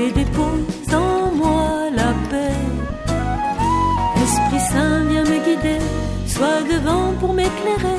et dépose en moi la paix. Esprit Saint, viens me guider, sois devant pour m'éclairer.